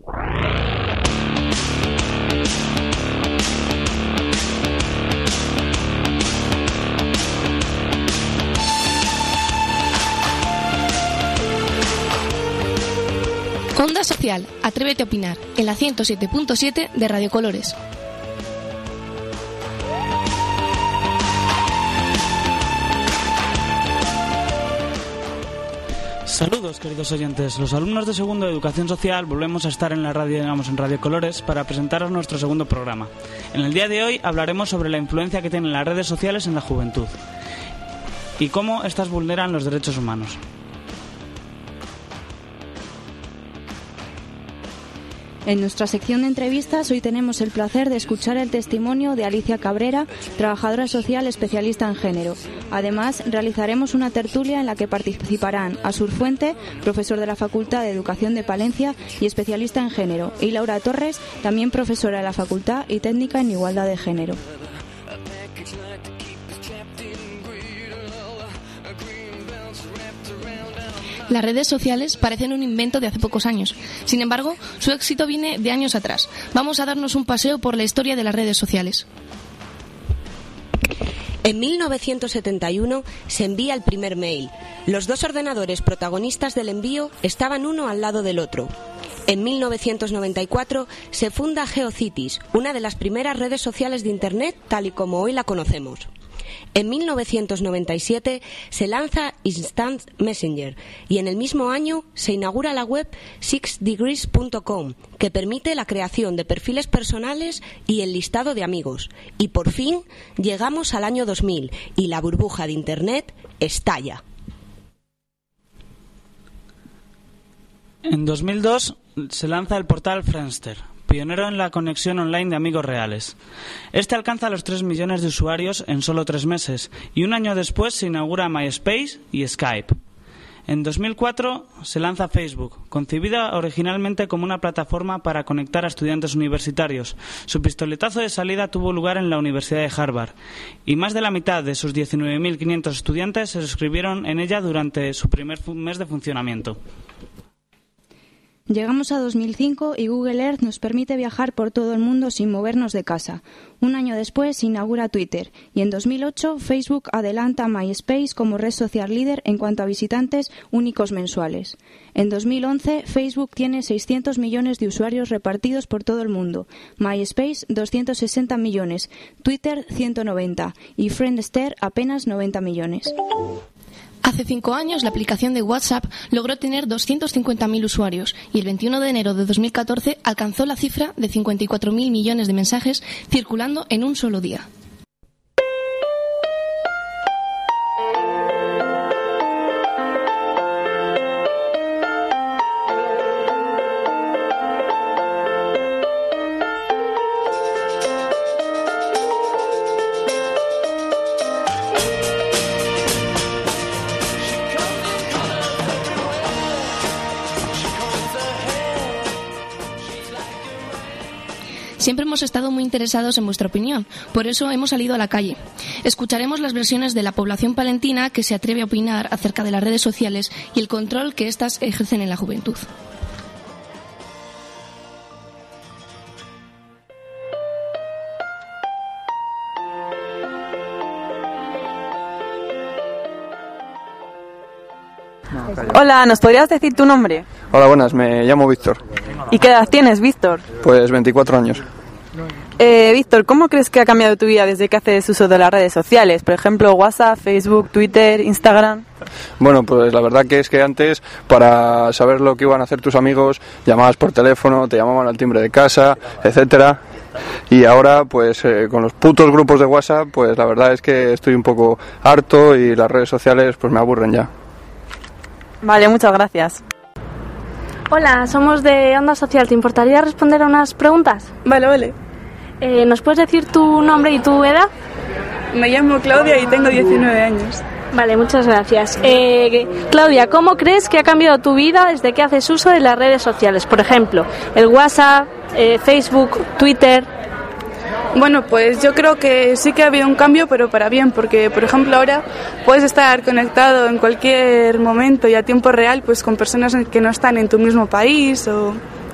Onda Social, atrévete a opinar, en la 107.7 de Radio Colores. Saludos, queridos oyentes. Los alumnos de segundo de Educación Social volvemos a estar en la radio, en Radio Colores, para presentaros nuestro segundo programa. En el día de hoy hablaremos sobre la influencia que tienen las redes sociales en la juventud y cómo estas vulneran los derechos humanos. En nuestra sección de entrevistas hoy tenemos el placer de escuchar el testimonio de Alicia Cabrera, trabajadora social especialista en género. Además, realizaremos una tertulia en la que participarán Asur Fuente, profesor de la Facultad de Educación de Palencia y especialista en género, y Laura Torres, también profesora de la Facultad y técnica en igualdad de género. Las redes sociales parecen un invento de hace pocos años. Sin embargo, su éxito viene de años atrás. Vamos a darnos un paseo por la historia de las redes sociales. En 1971 se envía el primer mail. Los dos ordenadores protagonistas del envío estaban uno al lado del otro. En 1994 se funda GeoCities, una de las primeras redes sociales de Internet tal y como hoy la conocemos. En 1997 se lanza Instant Messenger y en el mismo año se inaugura la web 6degrees.com, que permite la creación de perfiles personales y el listado de amigos. Y por fin llegamos al año 2000 y la burbuja de Internet estalla. En 2002 se lanza el portal Friendster, pionero en la conexión online de amigos reales. Este alcanza los 3 millones de usuarios en solo 3 meses y un año después se inaugura MySpace y Skype. En 2004 se lanza Facebook, concebida originalmente como una plataforma para conectar a estudiantes universitarios. Su pistoletazo de salida tuvo lugar en la Universidad de Harvard y más de la mitad de sus 19.500 estudiantes se inscribieron en ella durante su primer mes de funcionamiento. Llegamos a 2005 y Google Earth nos permite viajar por todo el mundo sin movernos de casa. Un año después se inaugura Twitter y en 2008 Facebook adelanta a MySpace como red social líder en cuanto a visitantes únicos mensuales. En 2011 Facebook tiene 600 millones de usuarios repartidos por todo el mundo, MySpace 260 millones, Twitter 190 y Friendster apenas 90 millones. Hace 5 años, la aplicación de WhatsApp logró tener 250.000 usuarios y el 21 de enero de 2014 alcanzó la cifra de 54.000 millones de mensajes circulando en un solo día. Siempre hemos estado muy interesados en vuestra opinión, por eso hemos salido a la calle. Escucharemos las versiones de la población palentina que se atreve a opinar acerca de las redes sociales y el control que éstas ejercen en la juventud. Hola, ¿nos podrías decir tu nombre? Hola, buenas, me llamo Víctor. ¿Y qué edad tienes, Víctor? Pues 24 años. Víctor, ¿cómo crees que ha cambiado tu vida desde que haces uso de las redes sociales? Por ejemplo, WhatsApp, Facebook, Twitter, Instagram. Bueno, pues la verdad que es que antes, para saber lo que iban a hacer tus amigos, llamabas por teléfono, te llamaban al timbre de casa, etcétera. Y ahora, pues con los putos grupos de WhatsApp, pues la verdad es que estoy un poco harto y las redes sociales pues me aburren ya. Vale, muchas gracias. Hola, somos de Onda Social. ¿Te importaría responder a unas preguntas? Vale. ¿Nos puedes decir tu nombre y tu edad? Me llamo Claudia y tengo 19 años. Vale, muchas gracias. Claudia, ¿cómo crees que ha cambiado tu vida desde que haces uso de las redes sociales? Por ejemplo, el WhatsApp, Facebook, Twitter. Bueno, pues yo creo que sí que ha habido un cambio, pero para bien, porque por ejemplo ahora puedes estar conectado en cualquier momento y a tiempo real pues con personas que no están en tu mismo país o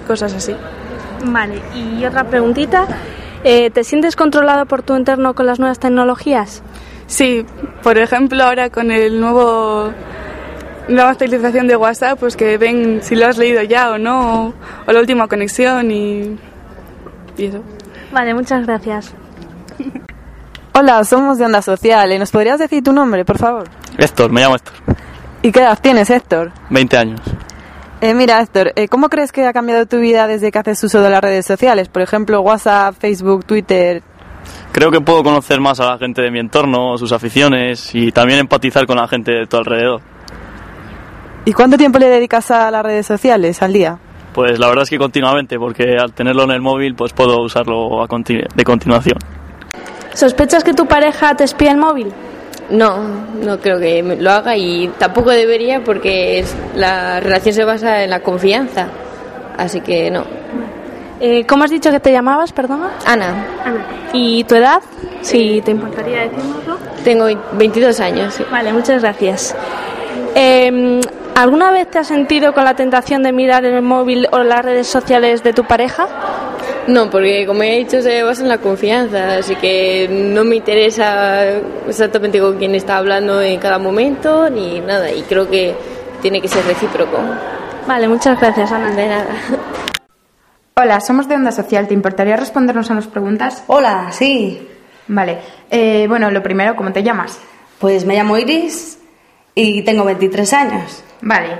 cosas así. Vale, y otra preguntita. ¿Te sientes controlado por tu entorno con las nuevas tecnologías? Sí, por ejemplo, ahora con el nueva actualización de WhatsApp, pues que ven si lo has leído ya o no, o la última conexión y eso. Vale, muchas gracias. Hola, somos de Onda Social. ¿Nos podrías decir tu nombre, por favor? Héctor, me llamo Héctor. ¿Y qué edad tienes, Héctor? 20 años. Mira, Héctor, ¿cómo crees que ha cambiado tu vida desde que haces uso de las redes sociales? Por ejemplo, WhatsApp, Facebook, Twitter. Creo que puedo conocer más a la gente de mi entorno, sus aficiones y también empatizar con la gente de tu alrededor. ¿Y cuánto tiempo le dedicas a las redes sociales al día? Pues la verdad es que continuamente, porque al tenerlo en el móvil pues puedo usarlo de continuación. ¿Sospechas que tu pareja te espía el móvil? No creo que lo haga y tampoco debería porque la relación se basa en la confianza, así que no. ¿Cómo has dicho que te llamabas, perdona? Ana. ¿Y tu edad? Si te importaría decírnoslo. Tengo 22 años. Sí. Vale, muchas gracias. ¿Alguna vez te has sentido con la tentación de mirar el móvil o las redes sociales de tu pareja? No, porque como he dicho se basa en la confianza, así que no me interesa exactamente con quién está hablando en cada momento ni nada, y creo que tiene que ser recíproco. Vale, muchas gracias, Ana. De nada. Hola, somos de Onda Social. ¿Te importaría respondernos a las preguntas? Hola, sí. Vale. Bueno, lo primero, ¿cómo te llamas? Pues me llamo Iris y tengo 23 años. Vale.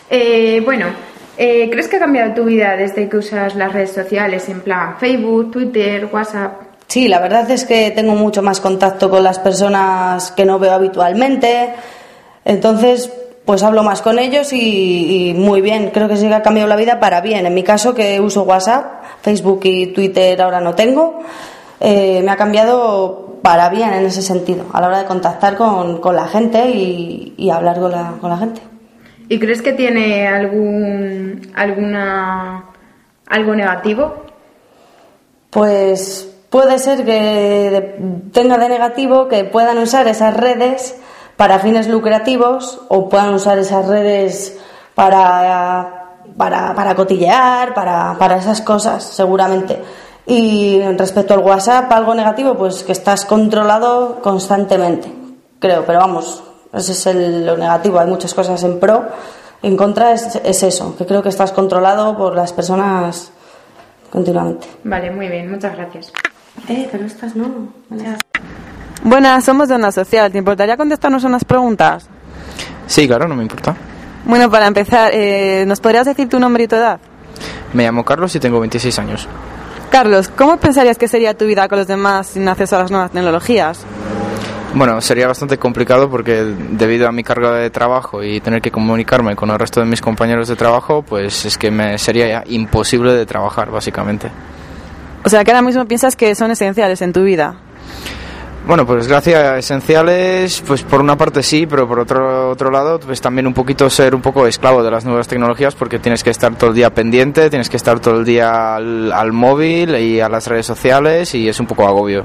¿Crees que ha cambiado tu vida desde que usas las redes sociales, en plan Facebook, Twitter, WhatsApp? Sí, la verdad es que tengo mucho más contacto con las personas que no veo habitualmente. Entonces, pues hablo más con ellos y muy bien. Creo que sí que ha cambiado la vida para bien. En mi caso, que uso WhatsApp, Facebook y Twitter ahora no tengo, me ha cambiado para bien en ese sentido, a la hora de contactar con la gente y hablar con la gente. ¿Y crees que tiene algo negativo? Pues puede ser que tenga de negativo que puedan usar esas redes para fines lucrativos o puedan usar esas redes para cotillear, para esas cosas, seguramente. Y respecto al WhatsApp, algo negativo, pues que estás controlado constantemente, creo, pero vamos, ese es lo negativo. Hay muchas cosas en pro, en contra es eso, que creo que estás controlado por las personas continuamente. Vale, muy bien, muchas gracias. Pero estas no. Buenas, somos de Onda Social. ¿Te importaría contestarnos unas preguntas? Sí, claro, no me importa. Bueno, para empezar, ¿nos podrías decir tu nombre y tu edad? Me llamo Carlos y tengo 26 años. Carlos, ¿cómo pensarías que sería tu vida con los demás sin acceso a las nuevas tecnologías? Bueno, sería bastante complicado porque debido a mi carga de trabajo y tener que comunicarme con el resto de mis compañeros de trabajo, pues es que me sería imposible de trabajar, básicamente. O sea, que ahora mismo piensas que son esenciales en tu vida. Bueno, por desgracia, esenciales, pues por una parte sí, pero por otro lado, pues también un poquito ser un poco esclavo de las nuevas tecnologías porque tienes que estar todo el día pendiente, tienes que estar todo el día al móvil y a las redes sociales y es un poco agobio.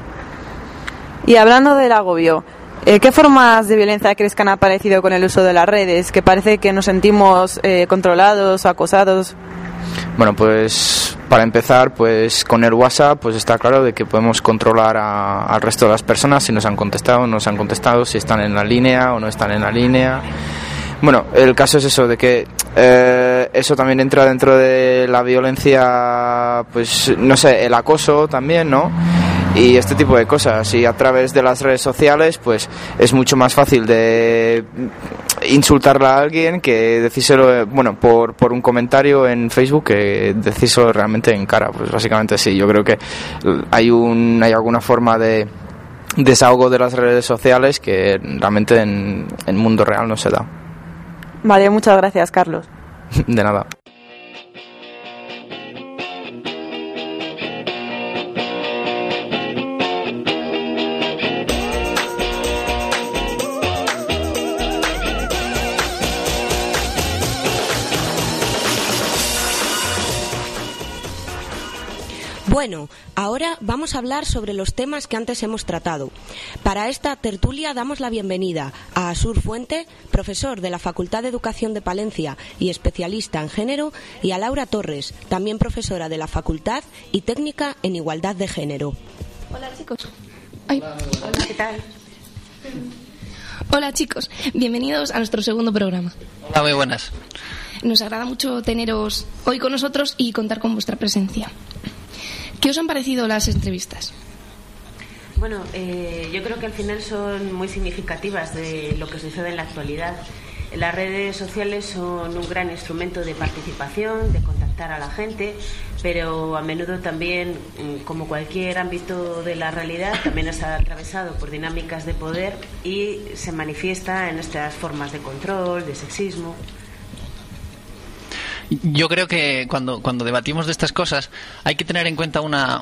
Y hablando del agobio, ¿qué formas de violencia crees que han aparecido con el uso de las redes? Que parece que nos sentimos controlados o acosados. Bueno, pues para empezar, pues con el WhatsApp, pues está claro de que podemos controlar al resto de las personas si nos han contestado o no nos han contestado, si están en la línea o no están en la línea. Bueno, el caso es eso, de que eso también entra dentro de la violencia, pues no sé, el acoso también, ¿no? Y este tipo de cosas. Y a través de las redes sociales, pues es mucho más fácil de insultarle a alguien que decírselo, bueno, por un comentario en Facebook que decírselo realmente en cara. Pues básicamente sí, yo creo que hay alguna forma de desahogo de las redes sociales que realmente en el mundo real no se da. Vale, muchas gracias, Carlos. De nada. Bueno, ahora vamos a hablar sobre los temas que antes hemos tratado. Para esta tertulia damos la bienvenida a Asur Fuente, profesor de la Facultad de Educación de Palencia y especialista en género, y a Laura Torres, también profesora de la Facultad y técnica en igualdad de género. Hola, chicos. Hola, ¿qué tal? Hola, chicos. Bienvenidos a nuestro segundo programa. Hola, muy buenas. Nos agrada mucho teneros hoy con nosotros y contar con vuestra presencia. ¿Qué os han parecido las entrevistas? Bueno, yo creo que al final son muy significativas de lo que sucede en la actualidad. Las redes sociales son un gran instrumento de participación, de contactar a la gente, pero a menudo también, como cualquier ámbito de la realidad, también está atravesado por dinámicas de poder y se manifiesta en estas formas de control, de sexismo. Yo creo que cuando debatimos de estas cosas hay que tener en cuenta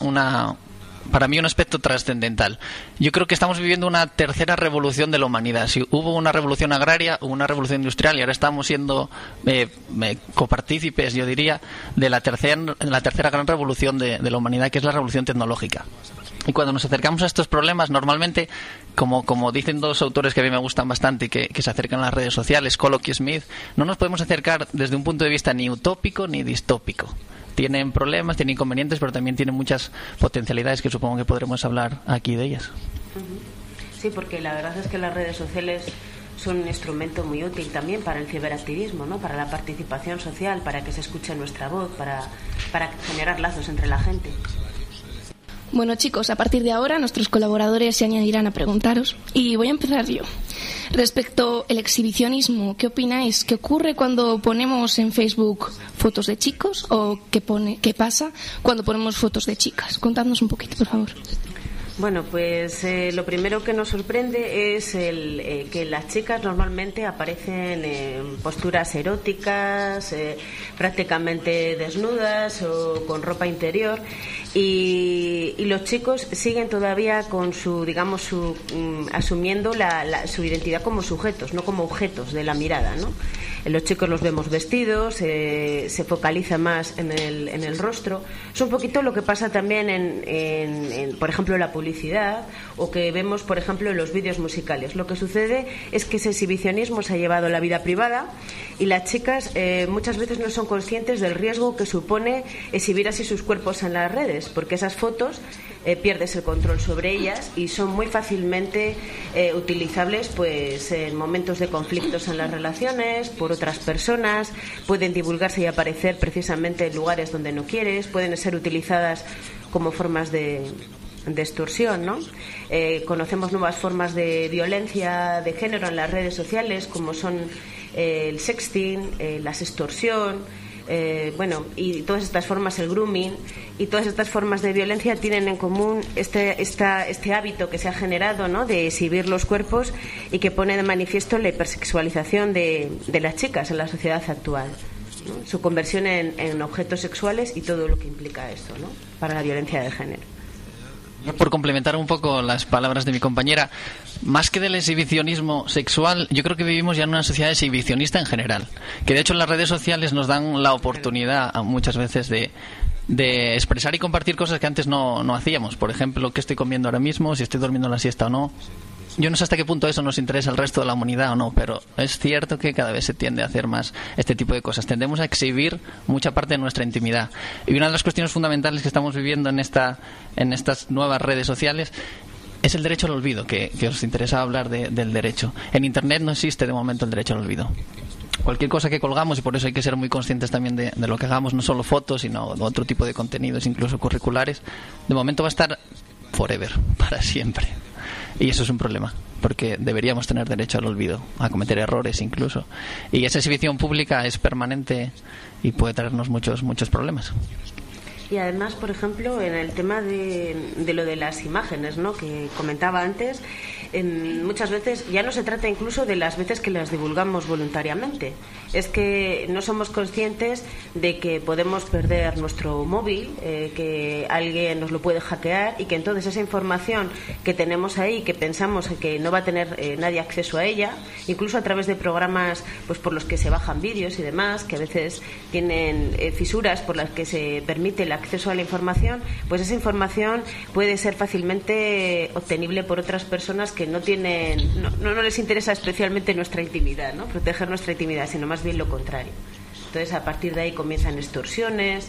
para mí un aspecto trascendental. Yo creo que estamos viviendo una tercera revolución de la humanidad. Si hubo una revolución agraria, hubo una revolución industrial y ahora estamos siendo copartícipes, yo diría, de la tercera gran revolución de la humanidad, que es la revolución tecnológica. Y cuando nos acercamos a estos problemas, normalmente, como dicen dos autores que a mí me gustan bastante y que se acercan a las redes sociales, Colloq y Smith, no nos podemos acercar desde un punto de vista ni utópico ni distópico. Tienen problemas, tienen inconvenientes, pero también tienen muchas potencialidades que supongo que podremos hablar aquí de ellas. Sí, porque la verdad es que las redes sociales son un instrumento muy útil también para el ciberactivismo, ¿no? Para la participación social, para que se escuche nuestra voz, para generar lazos entre la gente. Bueno, chicos, a partir de ahora nuestros colaboradores se añadirán a preguntaros y voy a empezar yo. Respecto al exhibicionismo, ¿qué opináis? ¿Qué ocurre cuando ponemos en Facebook fotos de chicos o qué pasa cuando ponemos fotos de chicas? Contadnos un poquito, por favor. Bueno, pues lo primero que nos sorprende es que las chicas normalmente aparecen en posturas eróticas, prácticamente desnudas o con ropa interior, y los chicos siguen todavía con asumiendo su identidad como sujetos, no como objetos de la mirada, ¿no? Los chicos los vemos vestidos, se focaliza más en el rostro. Es un poquito lo que pasa también en por ejemplo, la publicidad, o que vemos, por ejemplo, en los vídeos musicales. Lo que sucede es que ese exhibicionismo se ha llevado a la vida privada y las chicas muchas veces no son conscientes del riesgo que supone exhibir así sus cuerpos en las redes, porque esas fotos pierdes el control sobre ellas y son muy fácilmente utilizables pues en momentos de conflictos en las relaciones, por otras personas, pueden divulgarse y aparecer precisamente en lugares donde no quieres, pueden ser utilizadas como formas de extorsión, ¿no? Conocemos nuevas formas de violencia de género en las redes sociales, como son el sexting, la extorsión, y todas estas formas, el grooming, y todas estas formas de violencia tienen en común este hábito que se ha generado, ¿no?, de exhibir los cuerpos y que pone de manifiesto la hipersexualización de las chicas en la sociedad actual, ¿no? Su conversión en objetos sexuales y todo lo que implica esto, ¿no?, para la violencia de género. Por complementar un poco las palabras de mi compañera, más que del exhibicionismo sexual, yo creo que vivimos ya en una sociedad exhibicionista en general, que de hecho las redes sociales nos dan la oportunidad muchas veces de expresar y compartir cosas que antes no hacíamos. Por ejemplo, qué estoy comiendo ahora mismo, si estoy durmiendo la siesta o no. Yo no sé hasta qué punto eso nos interesa al resto de la humanidad o no, pero es cierto que cada vez se tiende a hacer más este tipo de cosas. Tendemos a exhibir mucha parte de nuestra intimidad. Y una de las cuestiones fundamentales que estamos viviendo en estas nuevas redes sociales es el derecho al olvido, que os interesa hablar del derecho. En Internet no existe de momento el derecho al olvido. Cualquier cosa que colgamos, y por eso hay que ser muy conscientes también de lo que hagamos, no solo fotos, sino otro tipo de contenidos, incluso curriculares, de momento va a estar forever, para siempre. Y eso es un problema, porque deberíamos tener derecho al olvido, a cometer errores incluso. Y esa exhibición pública es permanente y puede traernos muchos problemas. Y además, por ejemplo, en el tema de lo de las imágenes, ¿no?, que comentaba antes, muchas veces ya no se trata incluso de las veces que las divulgamos voluntariamente, es que no somos conscientes de que podemos perder nuestro móvil, que alguien nos lo puede hackear y que entonces esa información que tenemos ahí, que pensamos que no va a tener nadie acceso a ella, incluso a través de programas pues por los que se bajan vídeos y demás, que a veces tienen fisuras por las que se permite el acceso a la información, pues esa información puede ser fácilmente obtenible por otras personas que no les interesa especialmente nuestra intimidad, ¿no? Proteger nuestra intimidad, sino más bien lo contrario. Entonces, a partir de ahí comienzan extorsiones,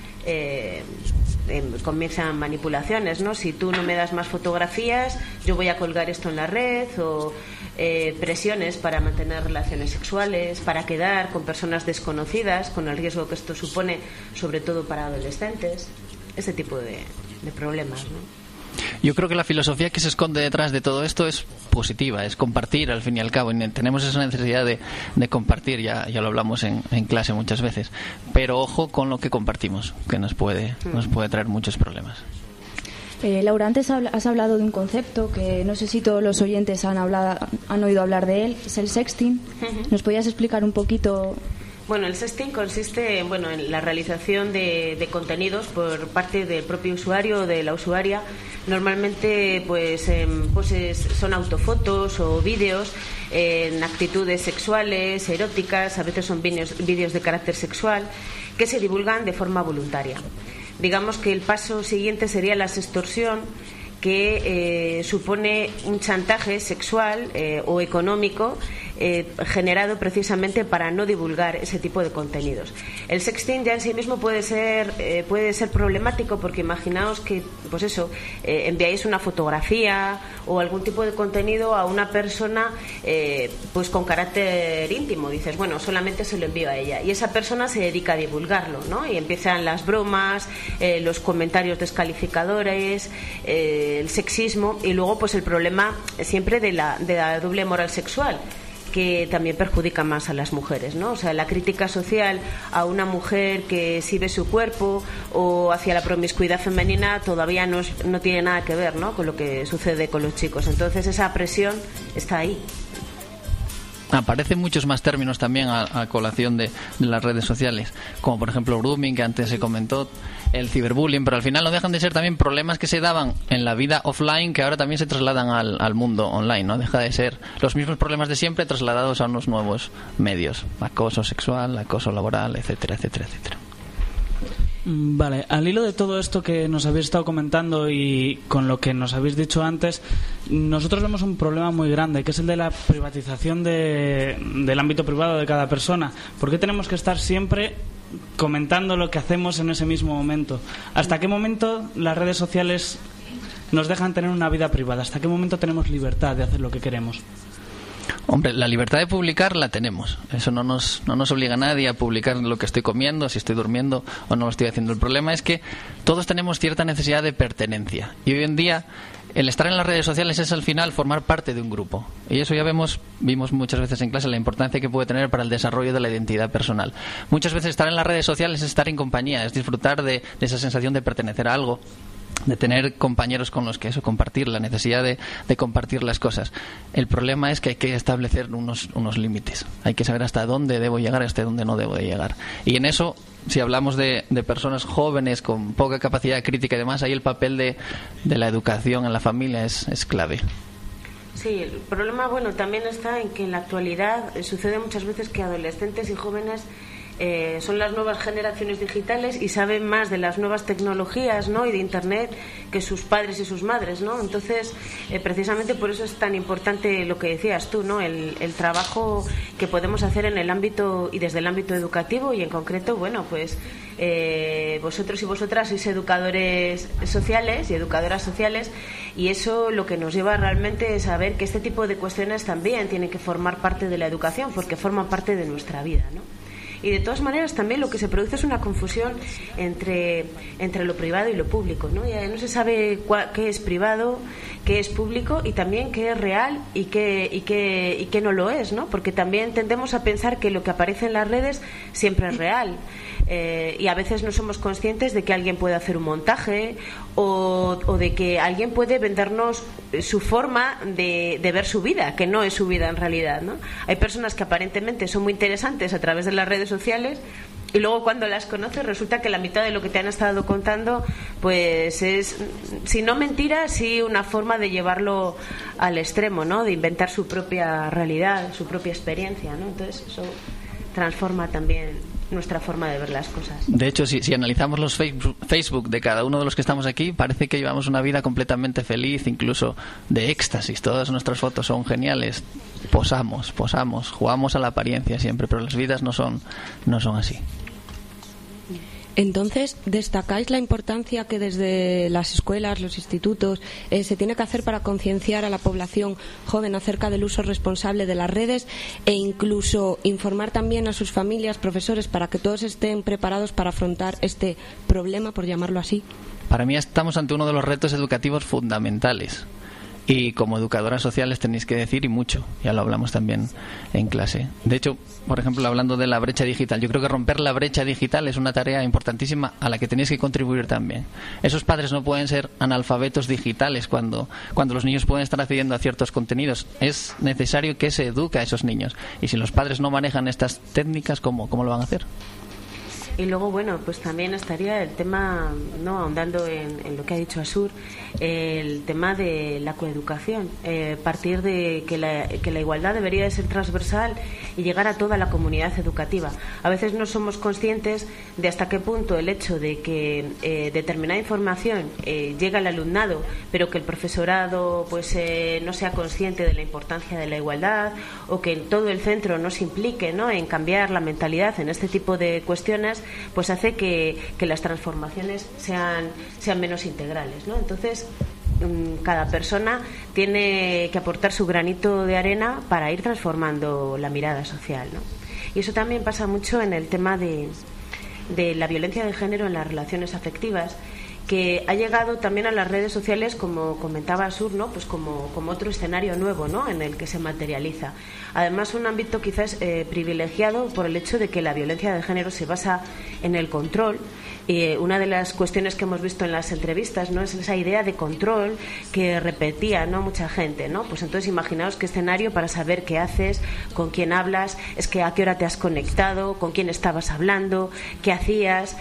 comienzan manipulaciones, ¿no? Si tú no me das más fotografías, yo voy a colgar esto en la red, o presiones para mantener relaciones sexuales, para quedar con personas desconocidas, con el riesgo que esto supone, sobre todo para adolescentes, ese tipo de problemas, ¿no? Yo creo que la filosofía que se esconde detrás de todo esto es positiva, es compartir al fin y al cabo. Tenemos esa necesidad de compartir, ya lo hablamos en clase muchas veces, pero ojo con lo que compartimos, que nos puede traer muchos problemas. Laura, antes has hablado de un concepto que no sé si todos los oyentes han oído hablar de él, es el sexting. ¿Nos podías explicar un poquito? Bueno, el sexting consiste en la realización de contenidos por parte del propio usuario o de la usuaria. Normalmente pues son autofotos o vídeos en actitudes sexuales, eróticas, a veces son vídeos de carácter sexual que se divulgan de forma voluntaria. Digamos que el paso siguiente sería la sextorsión, que supone un chantaje sexual o económico generado precisamente para no divulgar ese tipo de contenidos. El sexting ya en sí mismo puede ser problemático, porque imaginaos que enviáis una fotografía o algún tipo de contenido a una persona pues con carácter íntimo. Dices, bueno, solamente se lo envío a ella, y esa persona se dedica a divulgarlo, ¿no? Y empiezan las bromas, los comentarios descalificadores, el sexismo, y luego pues el problema siempre de la doble moral sexual, que también perjudica más a las mujeres, ¿no? O sea, la crítica social a una mujer que exhibe su cuerpo o hacia la promiscuidad femenina todavía no tiene nada que ver, ¿no?, con lo que sucede con los chicos. Entonces esa presión está ahí. Aparecen muchos más términos también a colación de las redes sociales, como por ejemplo grooming, que antes se comentó, el ciberbullying, pero al final no dejan de ser también problemas que se daban en la vida offline, que ahora también se trasladan al mundo online, ¿no? Deja de ser los mismos problemas de siempre trasladados a unos nuevos medios, acoso sexual, acoso laboral, etcétera, etcétera, etcétera. Vale, al hilo de todo esto que nos habéis estado comentando y con lo que nos habéis dicho antes, nosotros vemos un problema muy grande, que es el de la privatización del ámbito privado de cada persona. ¿Por qué tenemos que estar siempre comentando lo que hacemos en ese mismo momento? ¿Hasta qué momento las redes sociales nos dejan tener una vida privada? ¿Hasta qué momento tenemos libertad de hacer lo que queremos? Hombre, la libertad de publicar la tenemos. Eso no nos obliga a nadie a publicar lo que estoy comiendo, si estoy durmiendo o no lo estoy haciendo. El problema es que todos tenemos cierta necesidad de pertenencia. Y hoy en día el estar en las redes sociales es al final formar parte de un grupo. Y eso ya vimos muchas veces en clase, la importancia que puede tener para el desarrollo de la identidad personal. Muchas veces estar en las redes sociales es estar en compañía, es disfrutar de esa sensación de pertenecer a algo, de tener compañeros con los que compartir, la necesidad de compartir las cosas. El problema es que hay que establecer unos límites. Hay que saber hasta dónde debo llegar, hasta dónde no debo de llegar. Y en eso, si hablamos de personas jóvenes con poca capacidad crítica y demás, ahí el papel de la educación en la familia es clave. Sí, el problema también está en que en la actualidad sucede muchas veces que adolescentes y jóvenes son las nuevas generaciones digitales y saben más de las nuevas tecnologías, ¿no?, y de Internet que sus padres y sus madres, ¿no? Entonces, precisamente por eso es tan importante lo que decías tú, ¿no?, el trabajo que podemos hacer en el ámbito y desde el ámbito educativo, y en concreto, vosotros y vosotras sois educadores sociales y educadoras sociales, y eso lo que nos lleva realmente es saber que este tipo de cuestiones también tienen que formar parte de la educación, porque forman parte de nuestra vida, ¿no? Y de todas maneras también lo que se produce es una confusión entre lo privado y lo público, ¿no? Ya no se sabe qué es privado, qué es público, y también qué es real y qué no lo es, ¿no? Porque también tendemos a pensar que lo que aparece en las redes siempre es real. y a veces no somos conscientes de que alguien puede hacer un montaje o de que alguien puede vendernos su forma de ver su vida, que no es su vida en realidad, ¿no? Hay personas que aparentemente son muy interesantes a través de las redes sociales y luego cuando las conoces resulta que la mitad de lo que te han estado contando pues es, si no mentira, sí una forma de llevarlo al extremo, ¿no? De inventar su propia realidad, su propia experiencia, ¿no? Entonces eso transforma también nuestra forma de ver las cosas. De hecho, si analizamos los Facebook de cada uno de los que estamos aquí, parece que llevamos una vida completamente feliz, incluso de éxtasis. Todas nuestras fotos son geniales. Posamos, jugamos a la apariencia siempre, pero las vidas no son así. Entonces, ¿destacáis la importancia que desde las escuelas, los institutos, se tiene que hacer para concienciar a la población joven acerca del uso responsable de las redes e incluso informar también a sus familias, profesores, para que todos estén preparados para afrontar este problema, por llamarlo así? Para mí estamos ante uno de los retos educativos fundamentales. Y como educadoras sociales tenéis que decir, y mucho, ya lo hablamos también en clase. De hecho, por ejemplo, hablando de la brecha digital, yo creo que romper la brecha digital es una tarea importantísima a la que tenéis que contribuir también. Esos padres no pueden ser analfabetos digitales cuando los niños pueden estar accediendo a ciertos contenidos. Es necesario que se eduque a esos niños. Y si los padres no manejan estas técnicas, ¿cómo lo van a hacer? Y luego, bueno, pues también estaría el tema, ¿no?, ahondando en lo que ha dicho Asur, el tema de la coeducación, partir de que la igualdad debería de ser transversal y llegar a toda la comunidad educativa. A veces no somos conscientes de hasta qué punto el hecho de que determinada información llega al alumnado, pero que el profesorado pues no sea consciente de la importancia de la igualdad, o que todo el centro no se implique, ¿no?, en cambiar la mentalidad en este tipo de cuestiones, pues hace que las transformaciones sean menos integrales, ¿no? Entonces, cada persona tiene que aportar su granito de arena para ir transformando la mirada social, ¿no? Y eso también pasa mucho en el tema de la violencia de género en las relaciones afectivas, que ha llegado también a las redes sociales, como comentaba Asur, ¿no?, pues como otro escenario nuevo, ¿no?, en el que se materializa. Además, un ámbito quizás privilegiado por el hecho de que la violencia de género se basa en el control. Una de las cuestiones que hemos visto en las entrevistas, ¿no?, es esa idea de control que repetía, ¿no?, mucha gente, ¿no? Pues entonces imaginaos qué escenario para saber qué haces, con quién hablas, es que a qué hora te has conectado, con quién estabas hablando, qué hacías,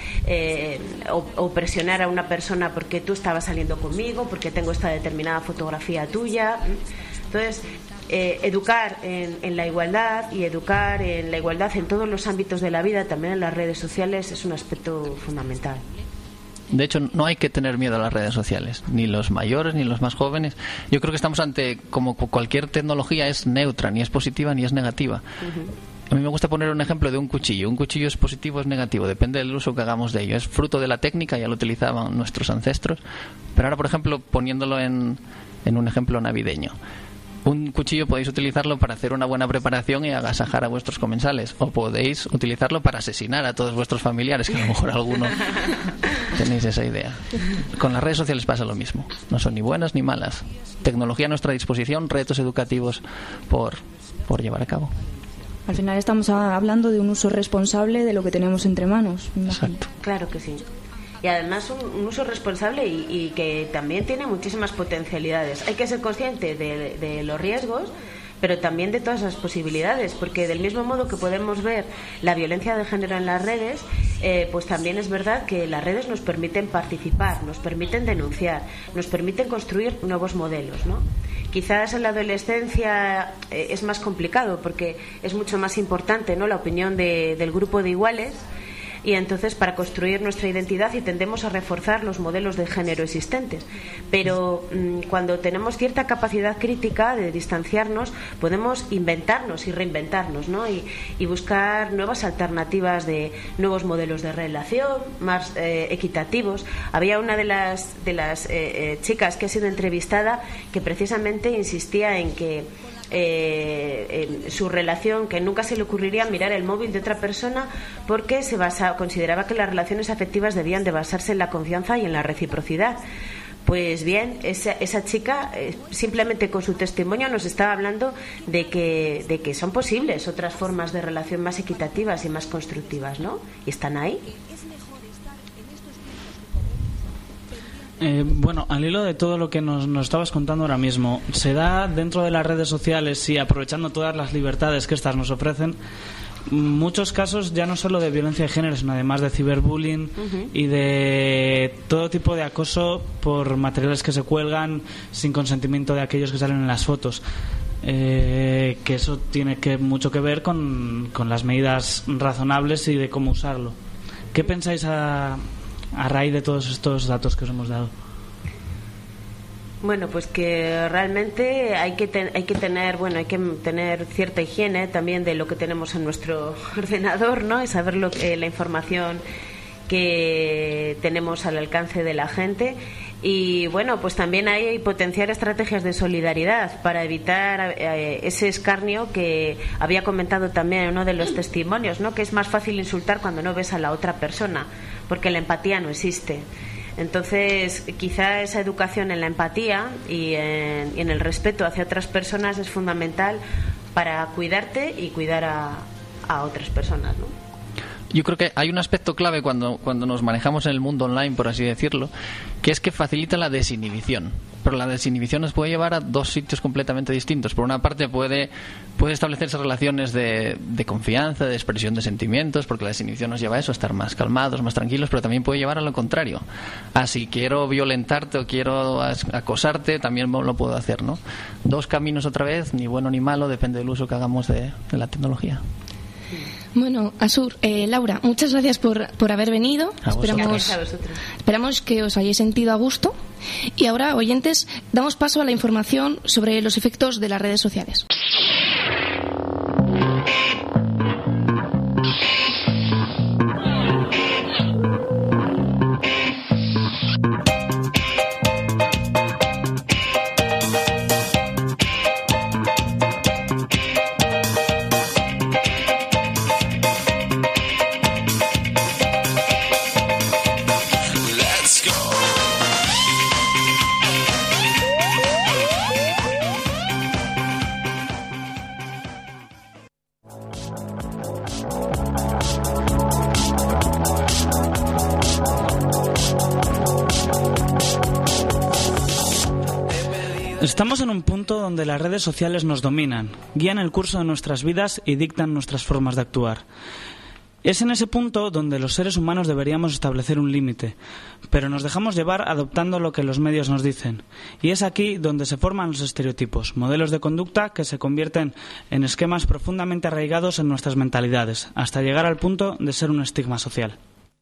o presionar a una persona porque tú estabas saliendo conmigo, porque tengo esta determinada fotografía tuya. Entonces, educar en la igualdad y educar en la igualdad en todos los ámbitos de la vida, también en las redes sociales, es un aspecto fundamental. De hecho, no hay que tener miedo a las redes sociales, ni los mayores ni los más jóvenes. Yo creo que estamos ante, como cualquier tecnología, es neutra, ni es positiva ni es negativa. A mí me gusta poner un ejemplo de un cuchillo. Un cuchillo es positivo o es negativo, depende del uso que hagamos de ello. Es fruto de la técnica, ya lo utilizaban nuestros ancestros. Pero ahora, por ejemplo, poniéndolo en un ejemplo navideño. Un cuchillo podéis utilizarlo para hacer una buena preparación y agasajar a vuestros comensales, o podéis utilizarlo para asesinar a todos vuestros familiares, que a lo mejor algunos tenéis esa idea. Con las redes sociales pasa lo mismo, no son ni buenas ni malas. Tecnología a nuestra disposición, retos educativos por llevar a cabo. Al final estamos hablando de un uso responsable de lo que tenemos entre manos. Exacto. Claro que sí. Y además un uso responsable y que también tiene muchísimas potencialidades. Hay que ser consciente de los riesgos, pero también de todas las posibilidades, porque del mismo modo que podemos ver la violencia de género en las redes, pues también es verdad que las redes nos permiten participar, nos permiten denunciar, nos permiten construir nuevos modelos, ¿no? Quizás en la adolescencia es más complicado porque es mucho más importante, ¿no?, la opinión del grupo de iguales. Y entonces para construir nuestra identidad y tendemos a reforzar los modelos de género existentes, pero cuando tenemos cierta capacidad crítica de distanciarnos, podemos inventarnos y reinventarnos, ¿no?, y buscar nuevas alternativas de nuevos modelos de relación más equitativos. Había una de las chicas que ha sido entrevistada que precisamente insistía en que en su relación, que nunca se le ocurriría mirar el móvil de otra persona porque consideraba que las relaciones afectivas debían de basarse en la confianza y en la reciprocidad. Pues bien, esa chica simplemente con su testimonio nos estaba hablando de que son posibles otras formas de relación más equitativas y más constructivas, ¿no? Y están ahí. Bueno, al hilo de todo lo que nos estabas contando ahora mismo, se da dentro de las redes sociales y aprovechando todas las libertades que estas nos ofrecen, muchos casos ya no solo de violencia de género, sino además de ciberbullying y de todo tipo de acoso por materiales que se cuelgan sin consentimiento de aquellos que salen en las fotos. Que eso tiene mucho que ver con las medidas razonables y de cómo usarlo. ¿Qué pensáis a raíz de todos estos datos que os hemos dado? Bueno, pues que realmente hay que tener cierta higiene también de lo que tenemos en nuestro ordenador, ¿no? Y saber la información que tenemos al alcance de la gente. Y bueno, pues también hay que potenciar estrategias de solidaridad para evitar ese escarnio que había comentado también en uno de los testimonios, ¿no? Que es más fácil insultar cuando no ves a la otra persona, porque la empatía no existe. Entonces, quizá esa educación en la empatía y en el respeto hacia otras personas es fundamental para cuidarte y cuidar a otras personas, ¿no? Yo creo que hay un aspecto clave cuando nos manejamos en el mundo online, por así decirlo, que es que facilita la desinhibición. Pero la desinhibición nos puede llevar a dos sitios completamente distintos. Por una parte puede establecerse relaciones de confianza, de expresión de sentimientos, porque la desinhibición nos lleva a eso, a estar más calmados, más tranquilos, pero también puede llevar a lo contrario. Si quiero violentarte o quiero acosarte, también lo puedo hacer, ¿no? Dos caminos otra vez, ni bueno ni malo, depende del uso que hagamos de la tecnología. Bueno, Asur, Laura, muchas gracias por haber venido. Esperamos que os hayáis sentido a gusto. Y ahora, oyentes, damos paso a la información sobre los efectos de las redes sociales. Estamos en un punto donde las redes sociales nos dominan, guían el curso de nuestras vidas y dictan nuestras formas de actuar. Es en ese punto donde los seres humanos deberíamos establecer un límite, pero nos dejamos llevar adoptando lo que los medios nos dicen. Y es aquí donde se forman los estereotipos, modelos de conducta que se convierten en esquemas profundamente arraigados en nuestras mentalidades, hasta llegar al punto de ser un estigma social.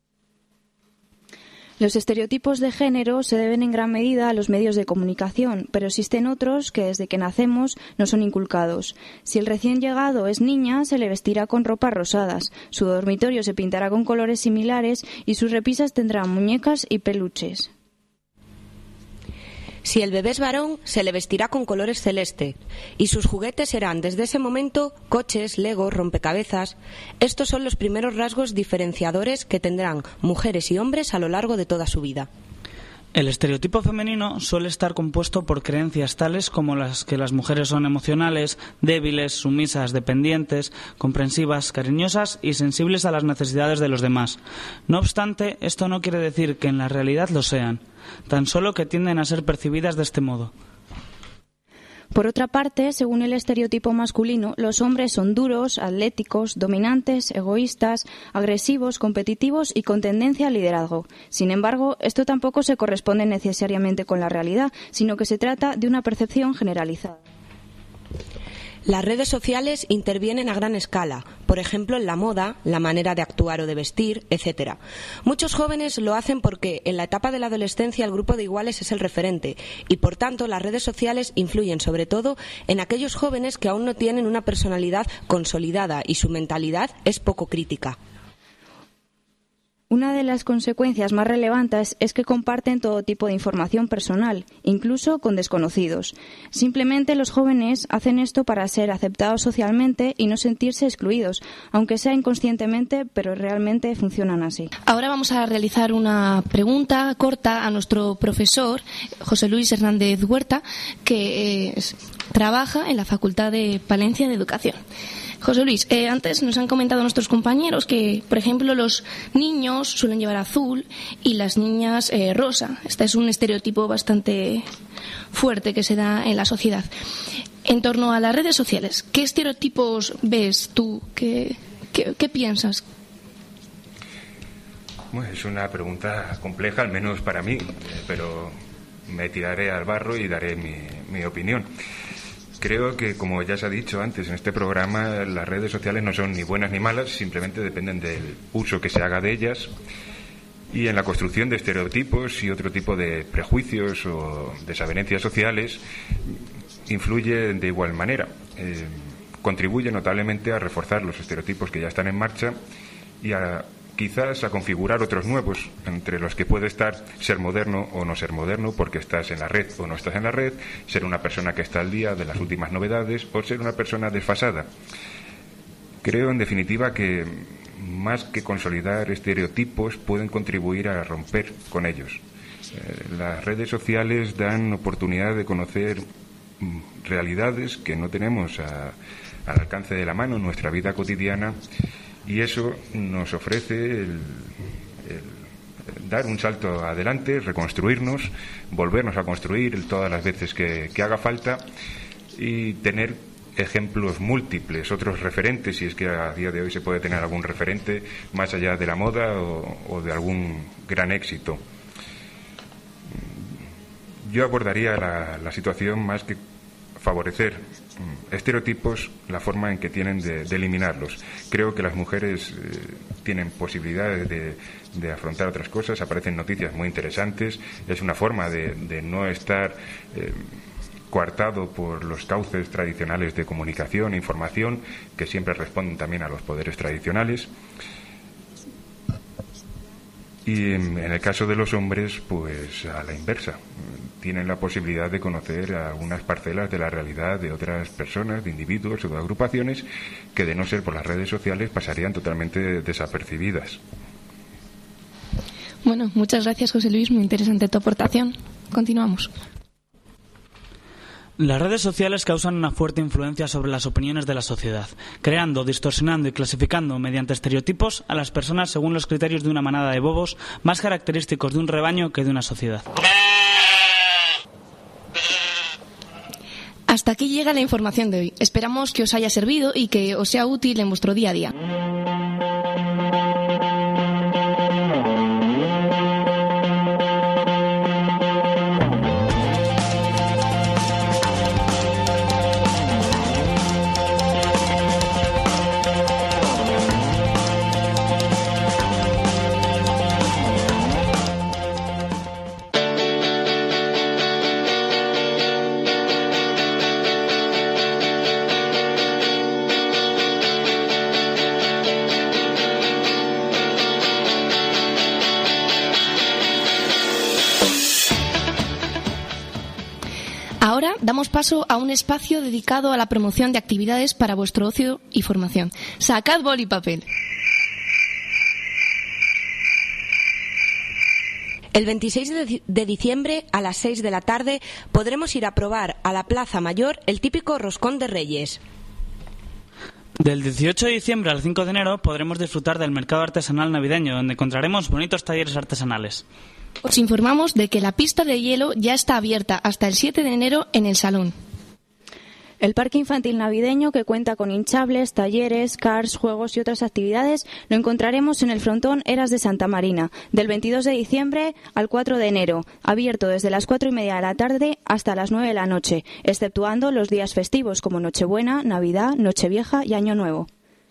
Los estereotipos de género se deben en gran medida a los medios de comunicación, pero existen otros que desde que nacemos nos son inculcados. Si el recién llegado es niña, se le vestirá con ropas rosadas, su dormitorio se pintará con colores similares y sus repisas tendrán muñecas y peluches. Si el bebé es varón, se le vestirá con colores celeste y sus juguetes serán desde ese momento coches, legos, rompecabezas. Estos son los primeros rasgos diferenciadores que tendrán mujeres y hombres a lo largo de toda su vida. El estereotipo femenino suele estar compuesto por creencias tales como las que las mujeres son emocionales, débiles, sumisas, dependientes, comprensivas, cariñosas y sensibles a las necesidades de los demás. No obstante, esto no quiere decir que en la realidad lo sean, tan solo que tienden a ser percibidas de este modo. Por otra parte, según el estereotipo masculino, los hombres son duros, atléticos, dominantes, egoístas, agresivos, competitivos y con tendencia al liderazgo. Sin embargo, esto tampoco se corresponde necesariamente con la realidad, sino que se trata de una percepción generalizada. Las redes sociales intervienen a gran escala, por ejemplo en la moda, la manera de actuar o de vestir, etc. Muchos jóvenes lo hacen porque en la etapa de la adolescencia el grupo de iguales es el referente y por tanto las redes sociales influyen sobre todo en aquellos jóvenes que aún no tienen una personalidad consolidada y su mentalidad es poco crítica. Una de las consecuencias más relevantes es que comparten todo tipo de información personal, incluso con desconocidos. Simplemente los jóvenes hacen esto para ser aceptados socialmente y no sentirse excluidos, aunque sea inconscientemente, pero realmente funcionan así. Ahora vamos a realizar una pregunta corta a nuestro profesor, José Luis Hernández Huerta, que trabaja en la Facultad de Palencia de Educación. José Luis, antes nos han comentado nuestros compañeros que, por ejemplo, los niños suelen llevar azul y las niñas rosa. Este es un estereotipo bastante fuerte que se da en la sociedad. En torno a las redes sociales, ¿qué estereotipos ves tú? ¿Qué piensas? Bueno, es una pregunta compleja, al menos para mí, pero me tiraré al barro y daré mi opinión. Creo que, como ya se ha dicho antes en este programa, las redes sociales no son ni buenas ni malas, simplemente dependen del uso que se haga de ellas, y en la construcción de estereotipos y otro tipo de prejuicios o desavenencias sociales influyen de igual manera. Contribuye notablemente a reforzar los estereotipos que ya están en marcha y quizás a configurar otros nuevos, entre los que puede estar ser moderno o no ser moderno, porque estás en la red o no estás en la red, ser una persona que está al día de las últimas novedades o ser una persona desfasada. Creo, en definitiva, que más que consolidar estereotipos, pueden contribuir a romper con ellos. Las redes sociales dan oportunidad de conocer realidades que no tenemos al alcance de la mano en nuestra vida cotidiana, y eso nos ofrece el dar un salto adelante, reconstruirnos, volvernos a construir todas las veces que haga falta y tener ejemplos múltiples, otros referentes, si es que a día de hoy se puede tener algún referente más allá de la moda o de algún gran éxito. Yo abordaría la situación más que favorecer estereotipos, la forma en que tienen de eliminarlos. Creo que las mujeres tienen posibilidades de afrontar otras cosas, aparecen noticias muy interesantes, es una forma de no estar coartado por los cauces tradicionales de comunicación e información, que siempre responden también a los poderes tradicionales. Y en el caso de los hombres, pues a la inversa. Tienen la posibilidad de conocer algunas parcelas de la realidad de otras personas, de individuos o de agrupaciones que, de no ser por las redes sociales, pasarían totalmente desapercibidas. Bueno, muchas gracias, José Luis. Muy interesante tu aportación. Continuamos. Las redes sociales causan una fuerte influencia sobre las opiniones de la sociedad, creando, distorsionando y clasificando mediante estereotipos a las personas según los criterios de una manada de bobos más característicos de un rebaño que de una sociedad. Hasta aquí llega la información de hoy. Esperamos que os haya servido y que os sea útil en vuestro día a día. Ahora damos paso a un espacio dedicado a la promoción de actividades para vuestro ocio y formación. Sacad boli y papel. El 26 de diciembre a las 6 de la tarde podremos ir a probar a la Plaza Mayor el típico roscón de Reyes. Del 18 de diciembre al 5 de enero podremos disfrutar del mercado artesanal navideño, donde encontraremos bonitos talleres artesanales. Os informamos de que la pista de hielo ya está abierta hasta el 7 de enero en el Salón. El parque infantil navideño, que cuenta con hinchables, talleres, cars, juegos y otras actividades, lo encontraremos en el frontón Eras de Santa Marina, del 22 de diciembre al 4 de enero, abierto desde las 4:30 de la tarde hasta las 9 de la noche, exceptuando los días festivos como Nochebuena, Navidad, Nochevieja y Año Nuevo.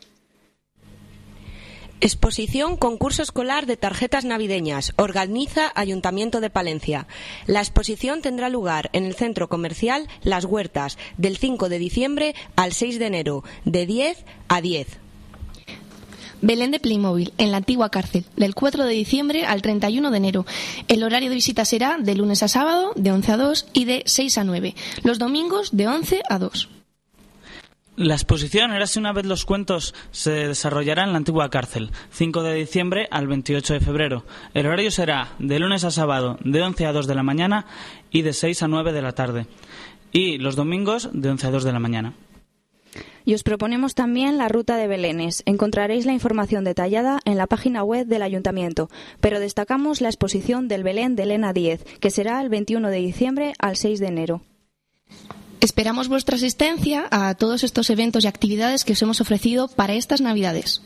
Exposición Concurso Escolar de Tarjetas Navideñas. Organiza Ayuntamiento de Palencia. La exposición tendrá lugar en el Centro Comercial Las Huertas del 5 de diciembre al 6 de enero, de 10 a 10. Belén de Playmobil, en la antigua cárcel, del 4 de diciembre al 31 de enero. El horario de visita será de lunes a sábado, de 11 a 2 y de 6 a 9. Los domingos, de 11 a 2. La exposición Érase una vez los cuentos se desarrollará en la antigua cárcel, 5 de diciembre al 28 de febrero. El horario será de lunes a sábado, de 11 a 2 de la mañana y de 6 a 9 de la tarde. Y los domingos, de 11 a 2 de la mañana. Y os proponemos también la ruta de Belenes. Encontraréis la información detallada en la página web del Ayuntamiento, pero destacamos la exposición del Belén de Elena Díez, que será el 21 de diciembre al 6 de enero. Esperamos vuestra asistencia a todos estos eventos y actividades que os hemos ofrecido para estas Navidades.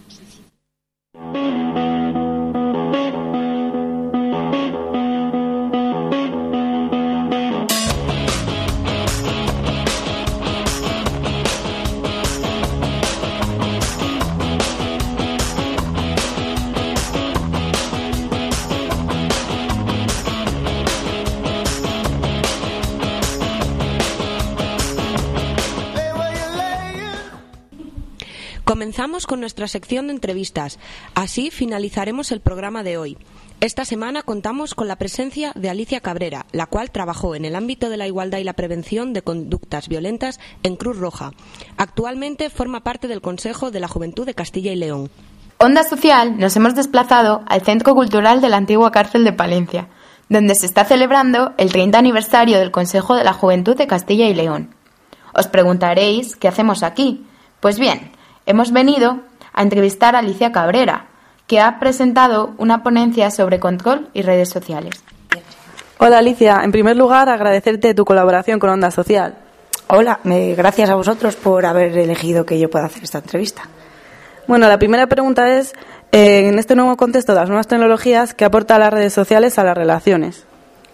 Comenzamos con nuestra sección de entrevistas. Así finalizaremos el programa de hoy. Esta semana contamos con la presencia de Alicia Cabrera, la cual trabajó en el ámbito de la igualdad y la prevención de conductas violentas en Cruz Roja. Actualmente forma parte del Consejo de la Juventud de Castilla y León. Onda Social nos hemos desplazado al Centro Cultural de la antigua cárcel de Palencia, donde se está celebrando el 30 aniversario del Consejo de la Juventud de Castilla y León. Os preguntaréis, ¿qué hacemos aquí? Pues bien, hemos venido a entrevistar a Alicia Cabrera, que ha presentado una ponencia sobre control y redes sociales. Hola Alicia, en primer lugar agradecerte tu colaboración con Onda Social. Hola, gracias a vosotros por haber elegido que yo pueda hacer esta entrevista. Bueno, la primera pregunta es, en este nuevo contexto de las nuevas tecnologías, ¿qué aportan las redes sociales a las relaciones?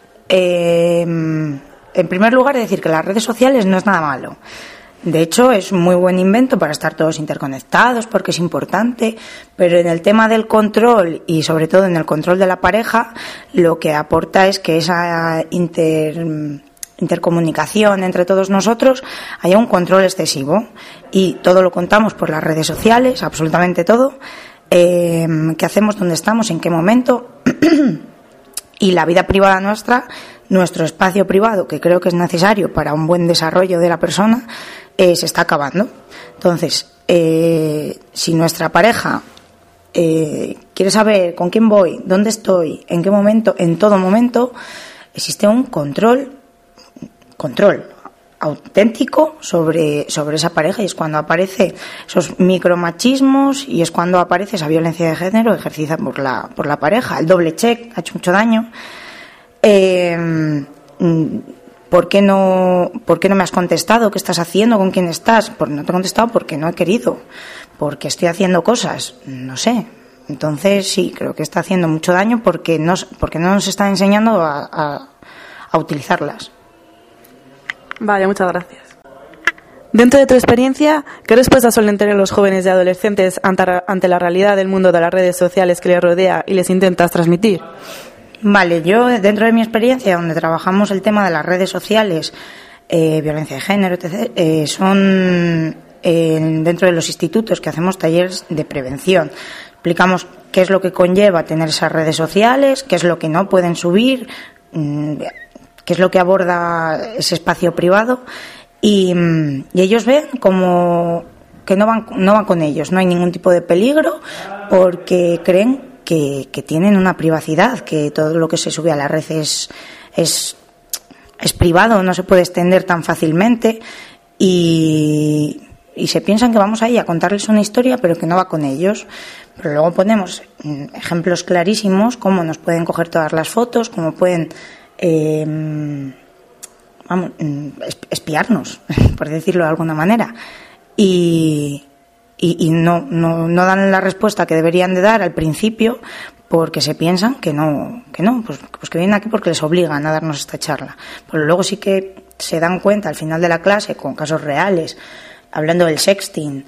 En primer lugar, decir que las redes sociales no es nada malo. De hecho, es un muy buen invento para estar todos interconectados, porque es importante, pero en el tema del control, y sobre todo en el control de la pareja, lo que aporta es que esa intercomunicación entre todos nosotros haya un control excesivo, y todo lo contamos por las redes sociales, absolutamente todo, qué hacemos, dónde estamos, en qué momento, y la vida privada nuestra, nuestro espacio privado, que creo que es necesario para un buen desarrollo de la persona, se está acabando. Entonces, si nuestra pareja quiere saber con quién voy, dónde estoy, en qué momento, en todo momento, existe un control auténtico sobre esa pareja, y es cuando aparece esos micromachismos y es cuando aparece esa violencia de género ejercida por la pareja. El doble check ha hecho mucho daño. ¿Por qué no me has contestado? ¿Qué estás haciendo? ¿Con quién estás? No te he contestado porque no he querido, porque estoy haciendo cosas, no sé. Entonces sí, creo que está haciendo mucho daño porque no nos está enseñando a utilizarlas. Vale, muchas gracias. Dentro de tu experiencia, ¿qué respuestas suelen tener los jóvenes y adolescentes ante la realidad del mundo de las redes sociales que les rodea y les intentas transmitir? Vale, yo dentro de mi experiencia, donde trabajamos el tema de las redes sociales, violencia de género, etc., son dentro de los institutos que hacemos talleres de prevención. Explicamos qué es lo que conlleva tener esas redes sociales, qué es lo que no pueden subir, qué es lo que aborda ese espacio privado, y ellos ven como que no van con ellos, no hay ningún tipo de peligro, porque creen que tienen una privacidad, que todo lo que se sube a la red es privado, no se puede extender tan fácilmente, y se piensan que vamos ahí a contarles una historia, pero que no va con ellos. Pero luego ponemos ejemplos clarísimos, cómo nos pueden coger todas las fotos, cómo pueden espiarnos, por decirlo de alguna manera, y no dan la respuesta que deberían de dar al principio, porque se piensan que no, pues que vienen aquí porque les obligan a darnos esta charla. Pero luego sí que se dan cuenta al final de la clase, con casos reales, hablando del sexting,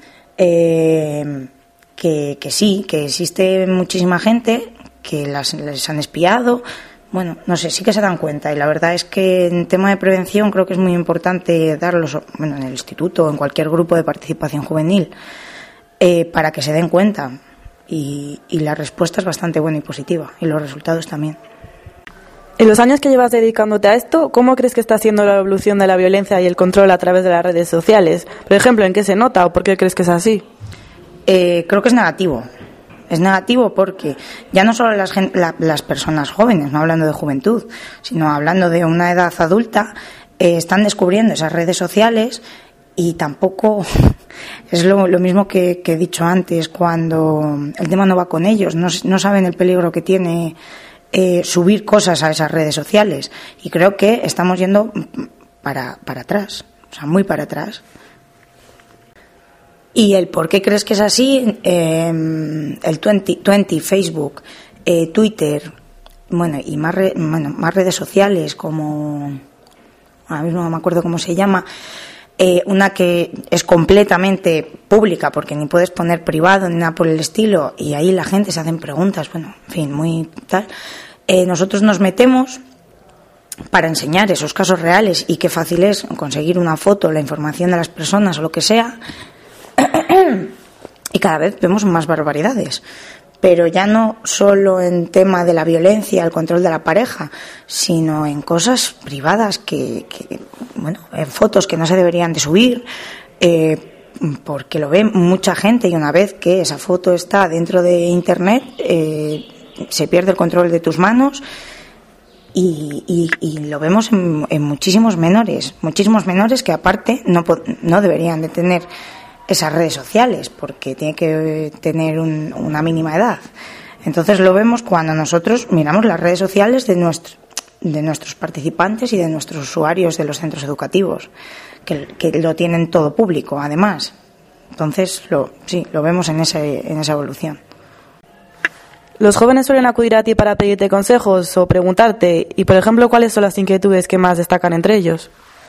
que sí, que existe muchísima gente que les han espiado. Bueno, no sé, sí que se dan cuenta, y la verdad es que en tema de prevención creo que es muy importante darlos, en el instituto o en cualquier grupo de participación juvenil, para que se den cuenta. y la respuesta es bastante buena y positiva, y los resultados también. En los años que llevas dedicándote a esto, ¿cómo crees que está siendo la evolución de la violencia y el control a través de las redes sociales? Por ejemplo, ¿en qué se nota o por qué crees que es así? Creo que es negativo. Es negativo porque ya no solo las personas jóvenes, no hablando de juventud, sino hablando de una edad adulta, están descubriendo esas redes sociales y tampoco es lo mismo que he dicho antes, cuando el tema no va con ellos, no saben el peligro que tiene subir cosas a esas redes sociales, y creo que estamos yendo para atrás, o sea, muy para atrás. ¿Y el por qué crees que es así? El 20, Facebook, Twitter, y más redes sociales, como ahora mismo no me acuerdo cómo se llama, una que es completamente pública porque ni puedes poner privado ni nada por el estilo, y ahí la gente se hacen preguntas, en fin, muy tal. Nosotros nos metemos para enseñar esos casos reales, y qué fácil es conseguir una foto, la información de las personas o lo que sea, y cada vez vemos más barbaridades. Pero ya no solo en tema de la violencia, el control de la pareja, sino en cosas privadas en fotos que no se deberían de subir, porque lo ve mucha gente, y una vez que esa foto está dentro de Internet, se pierde el control de tus manos, y lo vemos en muchísimos menores que aparte no deberían de tener esas redes sociales, porque tiene que tener una mínima edad. Entonces lo vemos cuando nosotros miramos las redes sociales de nuestros participantes y de nuestros usuarios de los centros educativos, que lo tienen todo público, además. Entonces lo vemos en esa evolución. ¿Los jóvenes suelen acudir a ti para pedirte consejos o preguntarte? Y, por ejemplo, ¿cuáles son las inquietudes que más destacan entre ellos?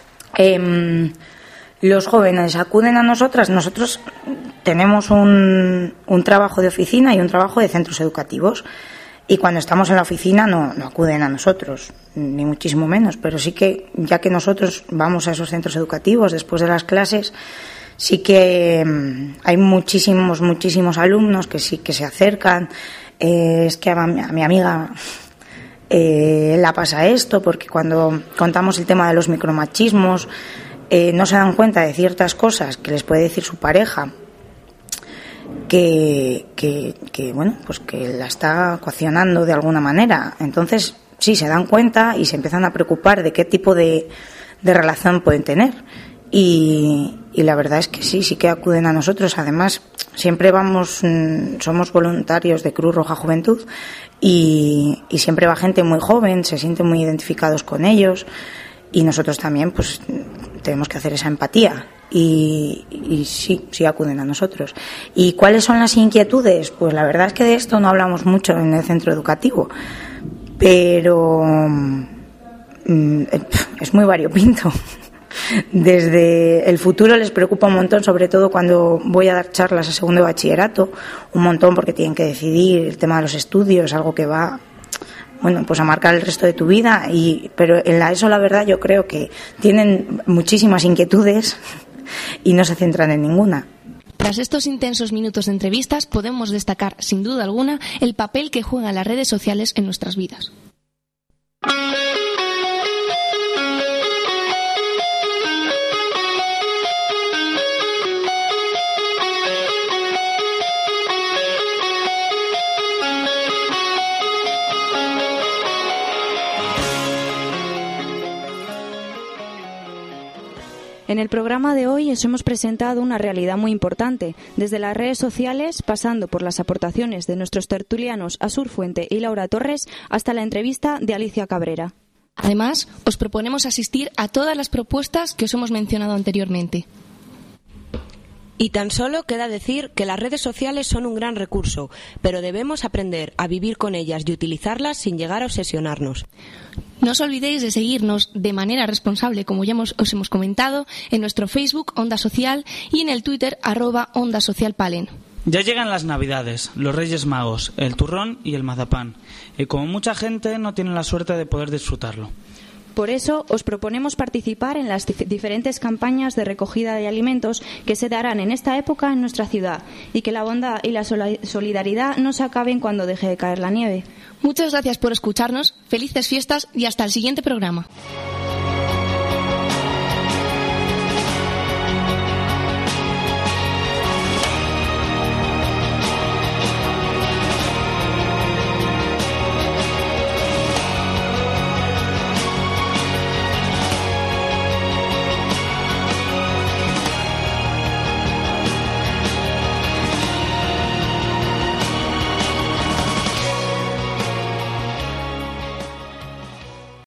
Los jóvenes acuden a nosotras. Nosotros tenemos un trabajo de oficina y un trabajo de centros educativos, y cuando estamos en la oficina no acuden a nosotros, ni muchísimo menos, pero sí que, ya que nosotros vamos a esos centros educativos después de las clases, sí que hay muchísimos alumnos que sí que se acercan. Es que a mi amiga la pasa esto, porque cuando contamos el tema de los micromachismos, no se dan cuenta de ciertas cosas que les puede decir su pareja, que la está coaccionando de alguna manera. Entonces sí se dan cuenta y se empiezan a preocupar de qué tipo de relación pueden tener, y la verdad es que sí que acuden a nosotros. Además, siempre somos voluntarios de Cruz Roja Juventud, y siempre va gente muy joven, se sienten muy identificados con ellos, y nosotros también tenemos que hacer esa empatía, y sí acuden a nosotros. ¿Y cuáles son las inquietudes? Pues la verdad es que de esto no hablamos mucho en el centro educativo, pero es muy variopinto. Desde el futuro les preocupa un montón, sobre todo cuando voy a dar charlas a segundo de bachillerato, un montón, porque tienen que decidir el tema de los estudios, algo que va a marcar el resto de tu vida. Pero en la ESO, la verdad, yo creo que tienen muchísimas inquietudes y no se centran en ninguna. Tras estos intensos minutos de entrevistas, podemos destacar, sin duda alguna, el papel que juegan las redes sociales en nuestras vidas. En el programa de hoy os hemos presentado una realidad muy importante, desde las redes sociales, pasando por las aportaciones de nuestros tertulianos Asur Fuente y Laura Torres, hasta la entrevista de Alicia Cabrera. Además, os proponemos asistir a todas las propuestas que os hemos mencionado anteriormente. Y tan solo queda decir que las redes sociales son un gran recurso, pero debemos aprender a vivir con ellas y utilizarlas sin llegar a obsesionarnos. No os olvidéis de seguirnos de manera responsable, como ya os hemos comentado, en nuestro Facebook Onda Social y en el Twitter @OndaSocialPalen. Ya llegan las Navidades, los Reyes Magos, el turrón y el mazapán, y como mucha gente no tiene la suerte de poder disfrutarlo. Por eso os proponemos participar en las diferentes campañas de recogida de alimentos que se darán en esta época en nuestra ciudad y que la bondad y la solidaridad no se acaben cuando deje de caer la nieve. Muchas gracias por escucharnos, felices fiestas y hasta el siguiente programa.